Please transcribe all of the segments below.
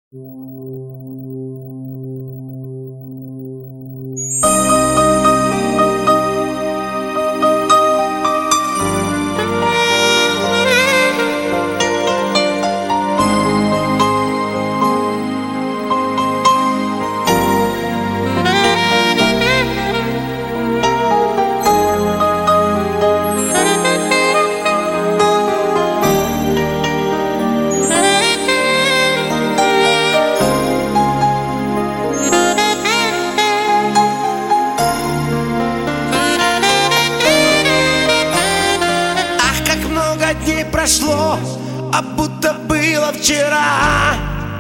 Дней прошло, а будто было вчера.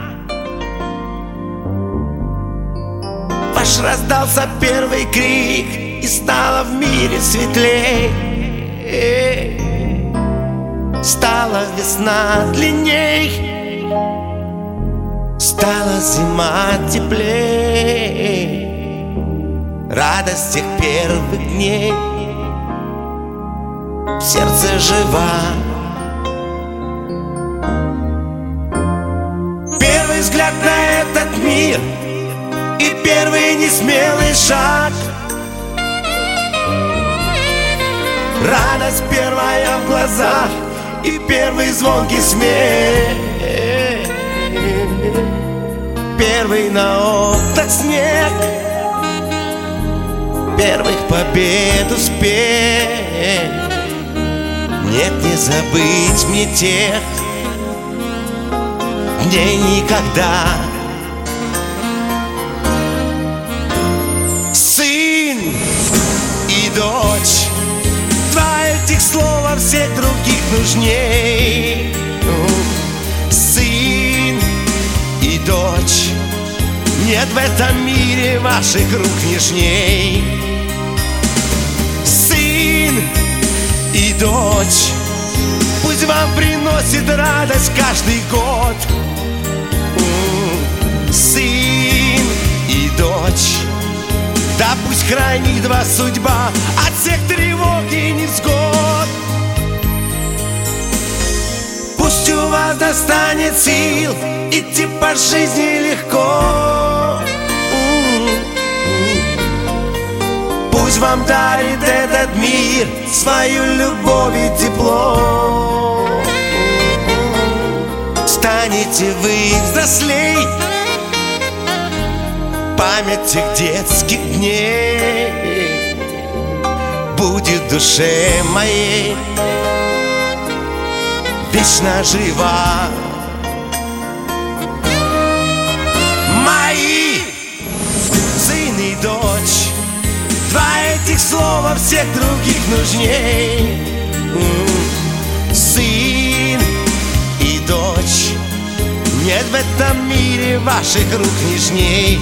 Ваш раздался первый крик, и стало в мире светлей. Стала весна длинней, стала зима теплей. Радость тех первых дней в сердце жива. Первый взгляд на этот мир и первый несмелый шаг. Радость первая в глазах и первый звонкий смех. Первый на окнах снег, первых побед успех. Нет, не забыть мне тех дней никогда. Сын и дочь, два этих слова всех других нужней. Сын и дочь, нет в этом мире ваших рук нежней. Сын и дочь, пусть вам приносит радость каждый год. Сын и дочь, да пусть хранит вас судьба от всех тревог и невзгод. Пусть у вас достанет сил идти по жизни легко. Пусть вам дарит этот мир свою любовь и тепло. Станете вы взрослей, память тех детских дней будет в душе моей вечно жива. Мои сын и дочь, два этих слова всех других нужней. Сын и дочь, нет в этом мире ваших рук нежней.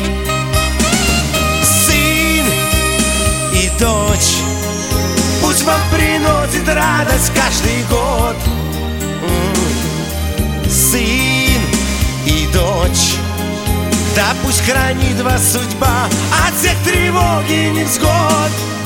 Сын и дочь, пусть вам приносит радость каждый год. Сын и дочь, да пусть хранит вас судьба от всех тревог и невзгод.